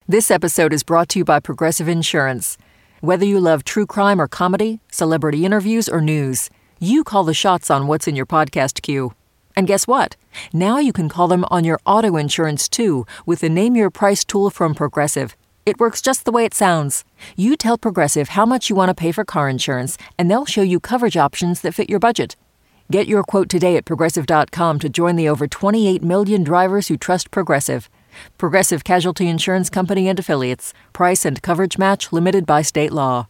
This episode is brought to you by Progressive Insurance. Whether you love true crime or comedy, celebrity interviews or news, you call the shots on what's in your podcast queue. And guess what? Now you can call them on your auto insurance too with the Name Your Price tool from Progressive. It works just the way it sounds. You tell Progressive how much you want to pay for car insurance, and they'll show you coverage options that fit your budget. Get your quote today at Progressive.com to join the over 28 million drivers who trust Progressive. Progressive Casualty Insurance Company and Affiliates. Price and coverage match limited by state law.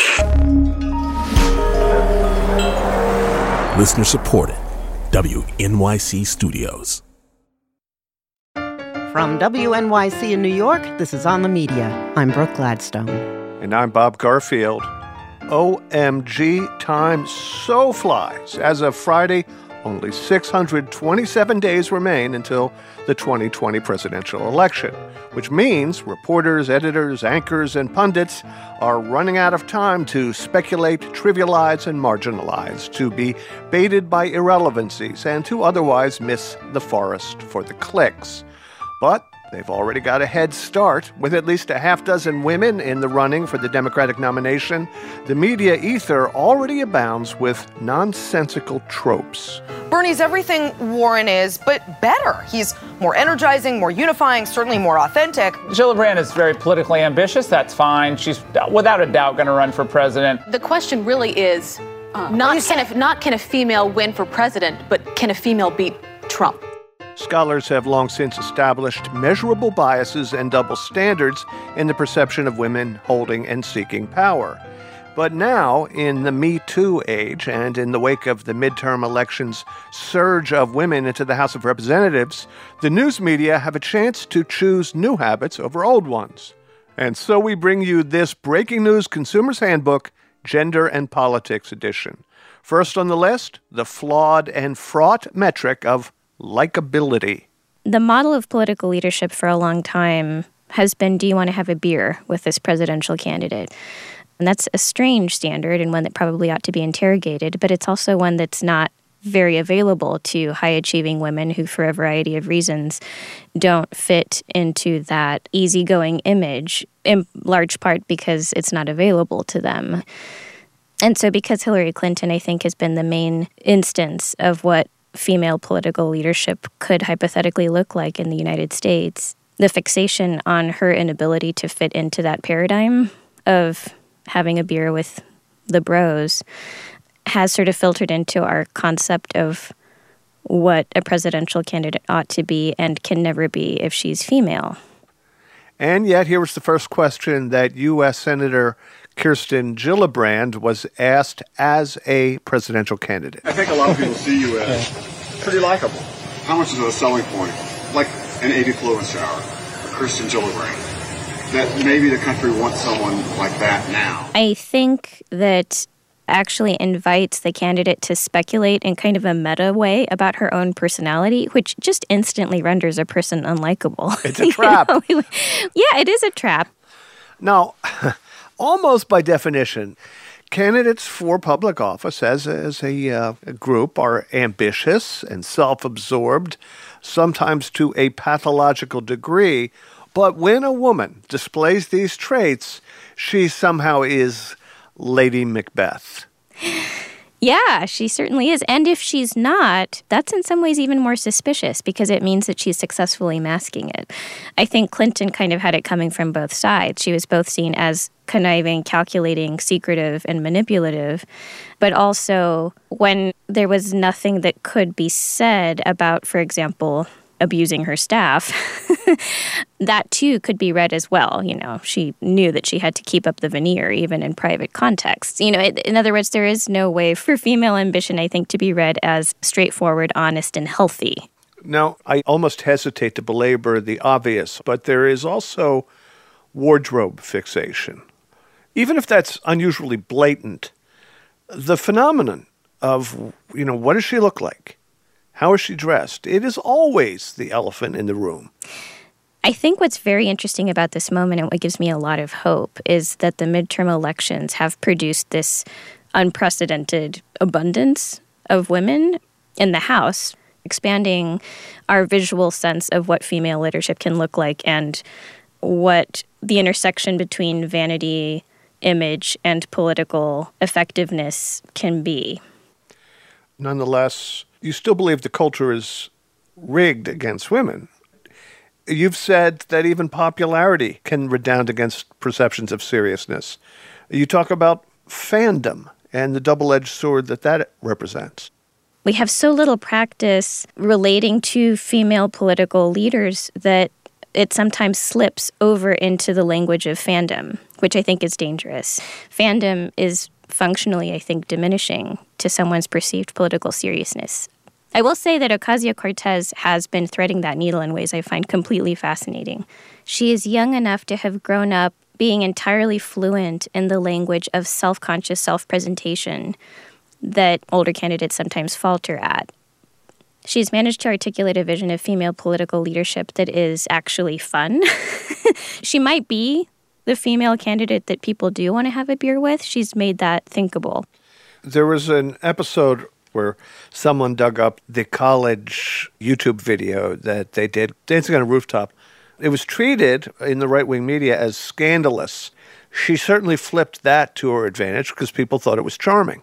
Listener supported. WNYC Studios. From WNYC in New York, this is On the Media. I'm Brooke Gladstone. And I'm Bob Garfield. OMG, time so flies. As of Friday, only 627 days remain until the 2020 presidential election, which means reporters, editors, anchors, and pundits are running out of time to speculate, trivialize, and marginalize, to be baited by irrelevancies, and to otherwise miss the forest for the clicks. But they've already got a head start. With at least a half dozen women in the running for the Democratic nomination, the media ether already abounds with nonsensical tropes. Bernie's everything Warren is, but better. He's more energizing, more unifying, certainly more authentic. Gillibrand is very politically ambitious. That's fine. She's without a doubt going to run for president. The question really is not can a female win for president, but can a female beat Trump? Scholars have long since established measurable biases and double standards in the perception of women holding and seeking power. But now, in the Me Too age and in the wake of the midterm elections' surge of women into the House of Representatives, the news media have a chance to choose new habits over old ones. And so we bring you this Breaking News Consumer's Handbook, Gender and Politics Edition. First on the list, the flawed and fraught metric of likability. The model of political leadership for a long time has been, do you want to have a beer with this presidential candidate? And that's a strange standard and one that probably ought to be interrogated, but it's also one that's not very available to high-achieving women who, for a variety of reasons, don't fit into that easygoing image, in large part because it's not available to them. And so because Hillary Clinton, I think, has been the main instance of what female political leadership could hypothetically look like in the United States, the fixation on her inability to fit into that paradigm of having a beer with the bros has sort of filtered into our concept of what a presidential candidate ought to be and can never be if she's female. And yet, here was the first question that U.S. Senator Kirsten Gillibrand was asked as a presidential candidate. I think a lot of people see you as pretty likable. How much is it a selling point? Like an Amy Klobuchar, a Kirsten Gillibrand, that maybe the country wants someone like that now? I think that actually invites the candidate to speculate in kind of a meta way about her own personality, which just instantly renders a person unlikable. It's a trap. Yeah, it is a trap. Now, almost by definition, candidates for public office as a group are ambitious and self-absorbed, sometimes to a pathological degree. But when a woman displays these traits, she somehow is Lady Macbeth. Yeah, she certainly is. And if she's not, that's in some ways even more suspicious because it means that she's successfully masking it. I think Clinton kind of had it coming from both sides. She was both seen as conniving, calculating, secretive, and manipulative, but also when there was nothing that could be said about, for example, abusing her staff, that too could be read as well. You know, she knew that she had to keep up the veneer even in private contexts. You know, in other words, there is no way for female ambition, I think, to be read as straightforward, honest, and healthy. Now, I almost hesitate to belabor the obvious, but there is also wardrobe fixation. Even if that's unusually blatant, the phenomenon of, what does she look like? How is she dressed? It is always the elephant in the room. I think what's very interesting about this moment and what gives me a lot of hope is that the midterm elections have produced this unprecedented abundance of women in the House, expanding our visual sense of what female leadership can look like and what the intersection between vanity, image, and political effectiveness can be. Nonetheless, you still believe the culture is rigged against women. You've said that even popularity can redound against perceptions of seriousness. You talk about fandom and the double-edged sword that represents. We have so little practice relating to female political leaders that it sometimes slips over into the language of fandom, which I think is dangerous. Fandom is functionally, I think, diminishing to someone's perceived political seriousness. I will say that Ocasio-Cortez has been threading that needle in ways I find completely fascinating. She is young enough to have grown up being entirely fluent in the language of self-conscious self-presentation that older candidates sometimes falter at. She's managed to articulate a vision of female political leadership that is actually fun. She might be the female candidate that people do want to have a beer with. She's made that thinkable. There was an episode where someone dug up the college YouTube video that they did, Dancing on a Rooftop. It was treated in the right-wing media as scandalous. She certainly flipped that to her advantage because people thought it was charming.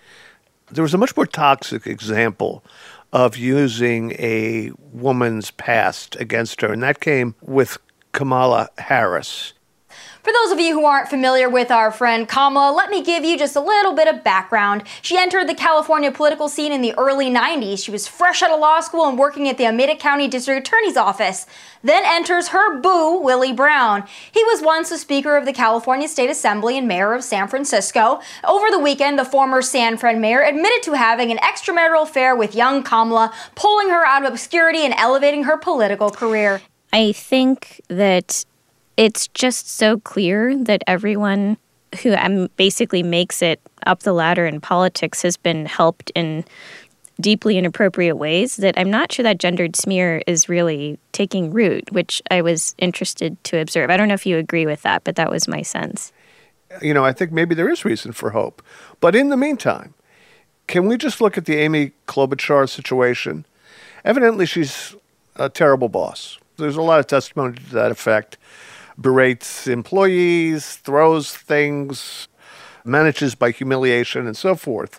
There was a much more toxic example of using a woman's past against her, and that came with Kamala Harris. For those of you who aren't familiar with our friend Kamala, let me give you just a little bit of background. She entered the California political scene in the early 90s. She was fresh out of law school and working at the Alameda County District Attorney's Office. Then enters her boo, Willie Brown. He was once the Speaker of the California State Assembly and Mayor of San Francisco. Over the weekend, the former San Fran mayor admitted to having an extramarital affair with young Kamala, pulling her out of obscurity and elevating her political career. I think that it's just so clear that everyone who basically makes it up the ladder in politics has been helped in deeply inappropriate ways that I'm not sure that gendered smear is really taking root, which I was interested to observe. I don't know if you agree with that, but that was my sense. You know, I think maybe there is reason for hope. But in the meantime, can we just look at the Amy Klobuchar situation? Evidently, she's a terrible boss. There's a lot of testimony to that effect. Berates employees, throws things, manages by humiliation, and so forth.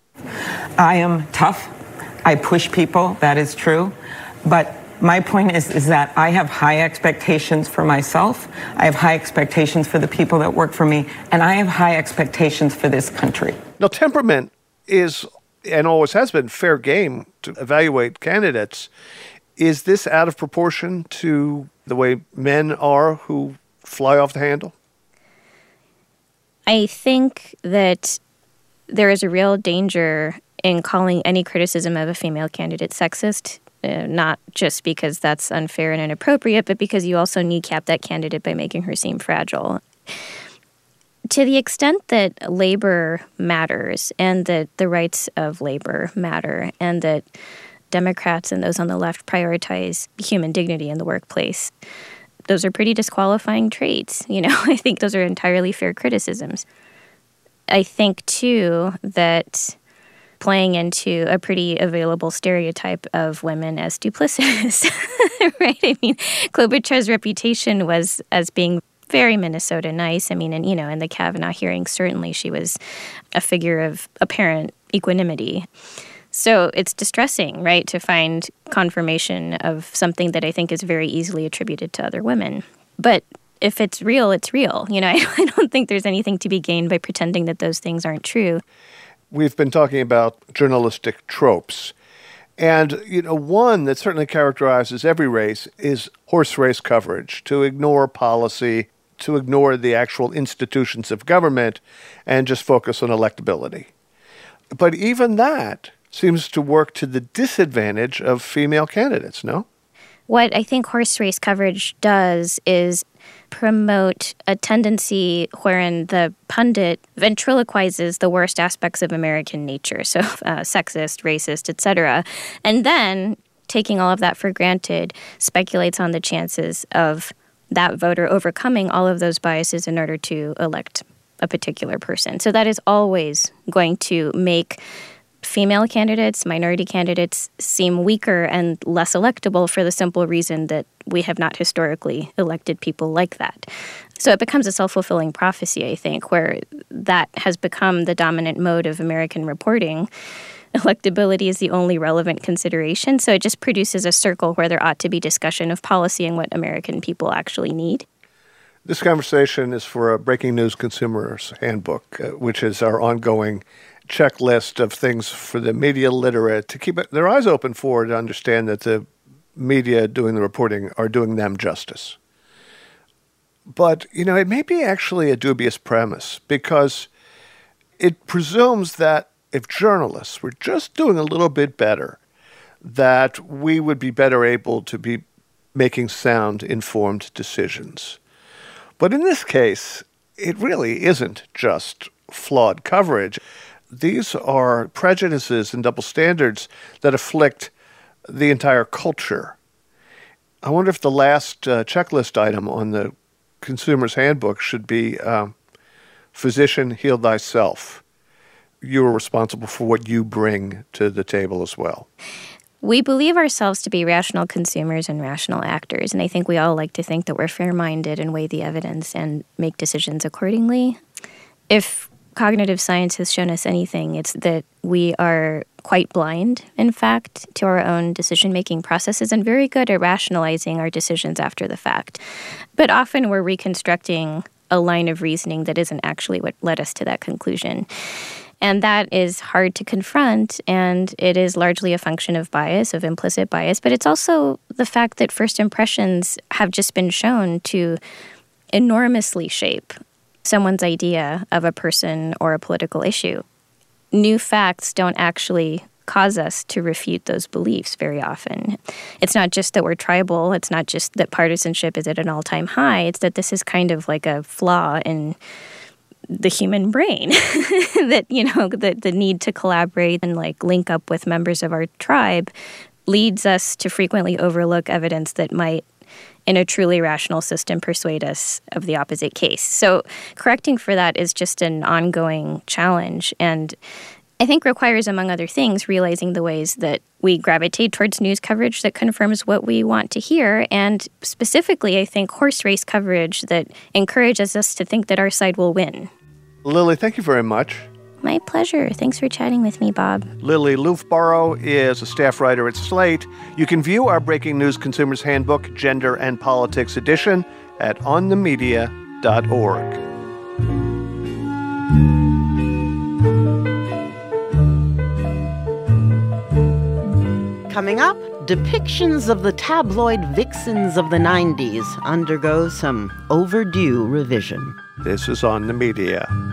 I am tough. I push people. That is true. But my point is that I have high expectations for myself. I have high expectations for the people that work for me. And I have high expectations for this country. Now, temperament is, and always has been, fair game to evaluate candidates. Is this out of proportion to the way men are who fly off the handle? I think that there is a real danger in calling any criticism of a female candidate sexist, not just because that's unfair and inappropriate, but because you also kneecap that candidate by making her seem fragile. To the extent that labor matters and that the rights of labor matter and that Democrats and those on the left prioritize human dignity in the workplace, those are pretty disqualifying traits. You know, I think those are entirely fair criticisms. I think, too, that playing into a pretty available stereotype of women as duplicitous, right? I mean, Klobuchar's reputation was as being very Minnesota nice. I mean, and, you know, in the Kavanaugh hearing, certainly she was a figure of apparent equanimity. So it's distressing, right, to find confirmation of something that I think is very easily attributed to other women. But if it's real, it's real. You know, I don't think there's anything to be gained by pretending that those things aren't true. We've been talking about journalistic tropes. And, you know, one that certainly characterizes every race is horse race coverage, to ignore policy, to ignore the actual institutions of government, and just focus on electability. But even that seems to work to the disadvantage of female candidates, no? What I think horse race coverage does is promote a tendency wherein the pundit ventriloquizes the worst aspects of American nature, so sexist, racist, etc., and then, taking all of that for granted, speculates on the chances of that voter overcoming all of those biases in order to elect a particular person. So that is always going to make Female candidates, minority candidates seem weaker and less electable for the simple reason that we have not historically elected people like that. So it becomes a self-fulfilling prophecy, I think, where that has become the dominant mode of American reporting. Electability is the only relevant consideration, so it just produces a circle where there ought to be discussion of policy and what American people actually need. This conversation is for a Breaking News Consumer's Handbook, which is our ongoing checklist of things for the media literate to keep their eyes open for, to understand that the media doing the reporting are doing them justice. But, it may be actually a dubious premise, because it presumes that if journalists were just doing a little bit better, that we would be better able to be making sound, informed decisions. But in this case, it really isn't just flawed coverage. These are prejudices and double standards that afflict the entire culture. I wonder if the last checklist item on the Consumer's Handbook should be physician, heal thyself. You are responsible for what you bring to the table as well. We believe ourselves to be rational consumers and rational actors, and I think we all like to think that we're fair-minded and weigh the evidence and make decisions accordingly. If cognitive science has shown us anything, it's that we are quite blind, in fact, to our own decision-making processes and very good at rationalizing our decisions after the fact. But often we're reconstructing a line of reasoning that isn't actually what led us to that conclusion. And that is hard to confront, and it is largely a function of bias, of implicit bias, but it's also the fact that first impressions have just been shown to enormously shape someone's idea of a person or a political issue. New facts don't actually cause us to refute those beliefs very often. It's not just that we're tribal, it's not just that partisanship is at an all-time high, it's that this is kind of like a flaw in the human brain, that, the need to collaborate and link up with members of our tribe leads us to frequently overlook evidence that might, in a truly rational system, persuade us of the opposite case. So correcting for that is just an ongoing challenge, and I think requires, among other things, realizing the ways that we gravitate towards news coverage that confirms what we want to hear, and specifically, I think, horse race coverage that encourages us to think that our side will win. Lily, thank you very much. My pleasure. Thanks for chatting with me, Bob. Lily Loofborough is a staff writer at Slate. You can view our Breaking News Consumer's Handbook, Gender and Politics Edition at onthemedia.org. Coming up, depictions of the tabloid vixens of the 90s undergo some overdue revision. This is On the Media.